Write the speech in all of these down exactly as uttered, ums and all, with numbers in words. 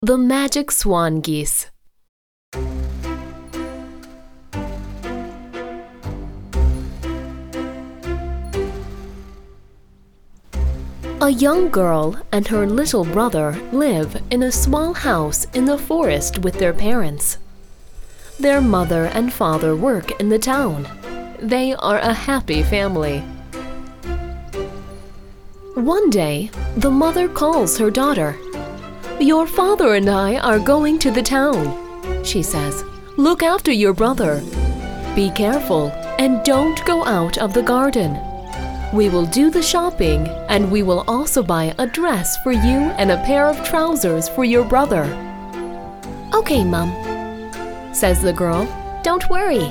The Magic Swan Geese. A young girl and her little brother live in a small house in the forest with their parents. Their mother and father work in the town. They are a happy family. One day, the mother calls her daughter. "Your father and I are going to the town," she says. "Look after your brother. Be careful and don't go out of the garden. We will do the shopping and we will also buy a dress for you and a pair of trousers for your brother." "Okay, Mom," says the girl. "Don't worry."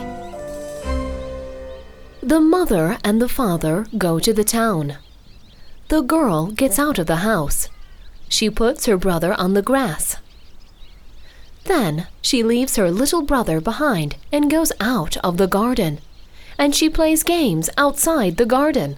The mother and the father go to the town. The girl gets out of the house. She puts her brother on the grass. Then she leaves her little brother behind and goes out of the garden. And she plays games outside the garden.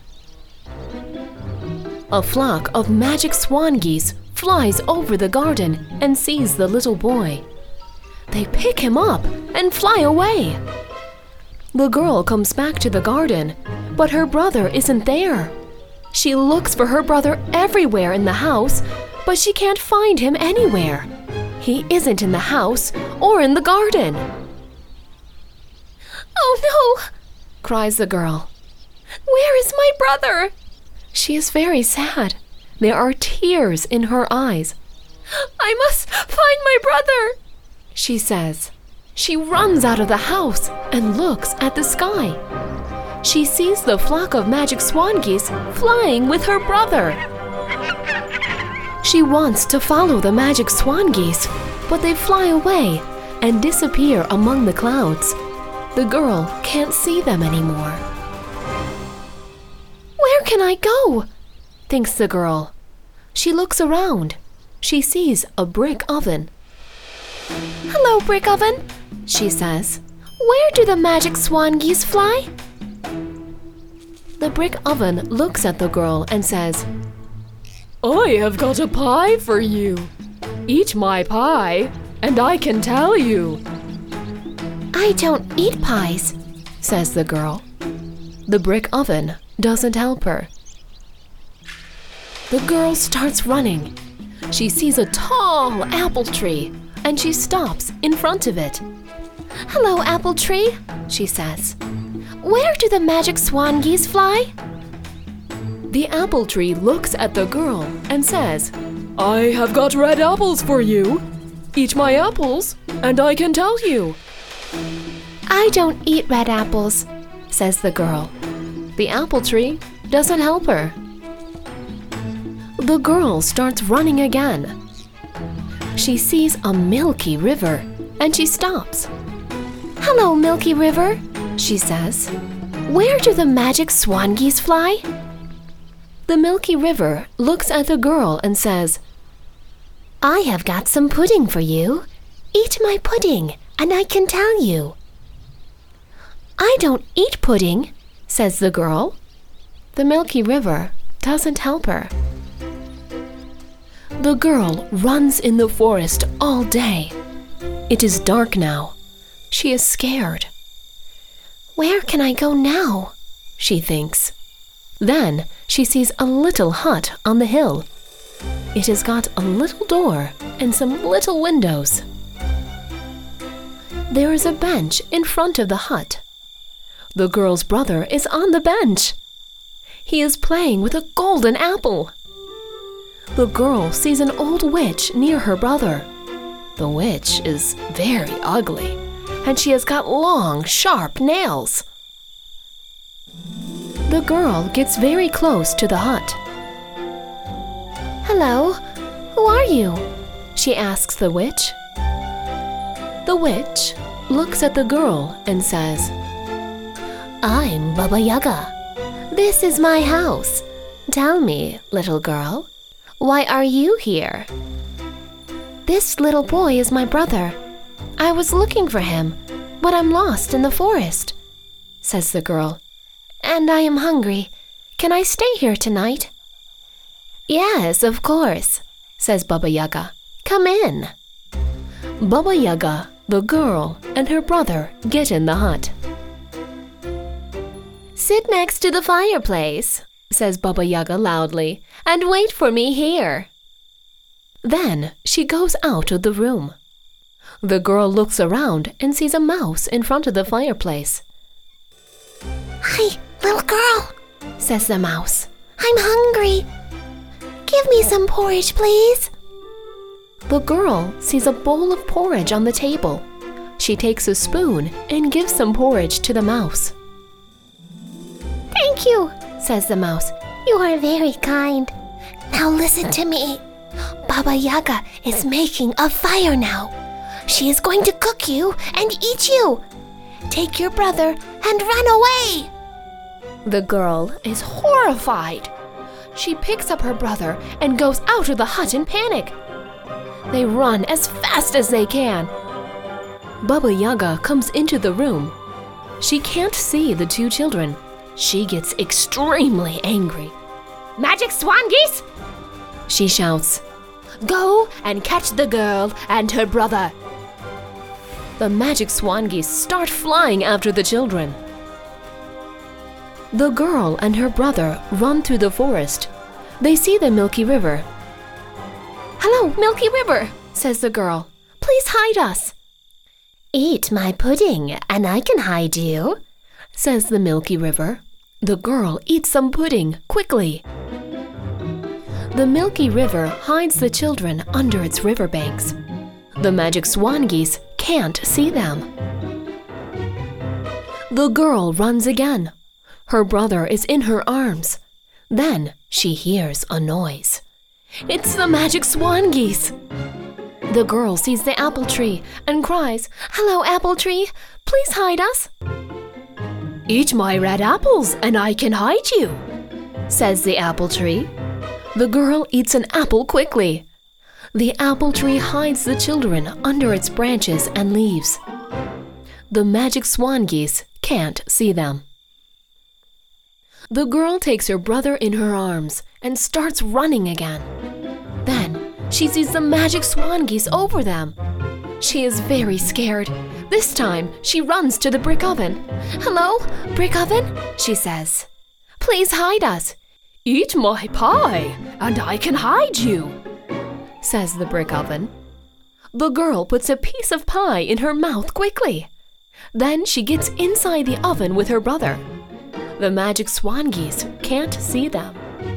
A flock of magic swan geese flies over the garden and sees the little boy. They pick him up and fly away. The girl comes back to the garden, but her brother isn't there. She looks for her brother everywhere in the house, but she can't find him anywhere. He isn't in the house or in the garden. "Oh no!" cries the girl. "Where is my brother?" She is very sad. There are tears in her eyes. "I must find my brother," she says. She runs out of the house and looks at the sky. She sees the flock of magic swan geese flying with her brother. She wants to follow the magic swan geese, but they fly away and disappear among the clouds. The girl can't see them anymore. "Where can I go?" thinks the girl. She looks around. She sees a brick oven. "Hello, brick oven," she says. "Where do the magic swan geese fly?" The brick oven looks at the girl and says, "I have got a pie for you. Eat my pie, and I can tell you." "I don't eat pies," says the girl. The brick oven doesn't help her. The girl starts running. She sees a tall apple tree, and she stops in front of it. "Hello, apple tree," she says. "Where do the magic swan geese fly?" The apple tree looks at the girl and says, "I have got red apples for you. Eat my apples, and I can tell you." "I don't eat red apples," says the girl. The apple tree doesn't help her. The girl starts running again. She sees a milky river, and she stops. "Hello, milky river," she says. "Where do the magic swan geese fly?" The milky river looks at the girl and says, "I have got some pudding for you. Eat my pudding, and I can tell you." "I don't eat pudding," says the girl. The milky river doesn't help her. The girl runs in the forest all day. It is dark now. She is scared. "Where can I go now?" she thinks. Then she sees a little hut on the hill. It has got a little door and some little windows. There is a bench in front of the hut. The girl's brother is on the bench. He is playing with a golden apple. The girl sees an old witch near her brother. The witch is very ugly, and she has got long, sharp nails. The girl gets very close to the hut. "Hello, who are you?" she asks the witch. The witch looks at the girl and says, "I'm Baba Yaga. This is my house. Tell me, little girl, why are you here?" "This little boy is my brother. I was looking for him, but I'm lost in the forest," says the girl. "And I am hungry. Can I stay here tonight?" "Yes, of course," says Baba Yaga. "Come in." Baba Yaga, the girl, and her brother get in the hut. "Sit next to the fireplace," says Baba Yaga loudly, "and wait for me here." Then she goes out of the room. The girl looks around and sees a mouse in front of the fireplace. "Hi, little girl," says the mouse. "I'm hungry. Give me some porridge, please." The girl sees a bowl of porridge on the table. She takes a spoon and gives some porridge to the mouse. "Thank you," says the mouse. "You are very kind. Now listen to me. Baba Yaga is making a fire now. She is going to cook you and eat you. Take your brother and run away." The girl is horrified. She picks up her brother and goes out of the hut in panic. They run as fast as they can. Baba Yaga comes into the room. She can't see the two children. She gets extremely angry. "Magic swan geese!" she shouts. "Go and catch the girl and her brother." The magic swan geese start flying after the children. The girl and her brother run through the forest. They see the Milky River. "Hello, Milky River," says the girl. "Please hide us." "Eat my pudding and I can hide you," says the Milky River. The girl eats some pudding quickly. The Milky River hides the children under its riverbanks. The magic swan geese can't see them. The girl runs again. Her brother is in her arms. Then she hears a noise. It's the magic swan geese. The girl sees the apple tree and cries, "Hello, apple tree, please hide us." "Eat my red apples and I can hide you," says the apple tree. The girl eats an apple quickly. The apple tree hides the children under its branches and leaves. The magic swan geese can't see them. The girl takes her brother in her arms and starts running again. Then she sees the magic swan geese over them. She is very scared. This time she runs to the brick oven. "Hello, brick oven," she says. "Please hide us." "Eat my pie and I can hide you," says the brick oven. The girl puts a piece of pie in her mouth quickly. Then she gets inside the oven with her brother. The magic swan geese can't see them.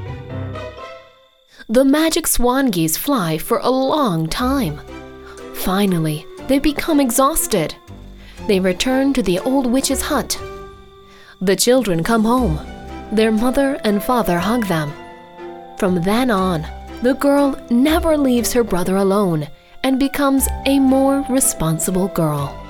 The magic swan geese fly for a long time. Finally, they become exhausted. They return to the old witch's hut. The children come home. Their mother and father hug them. From then on, the girl never leaves her brother alone and becomes a more responsible girl.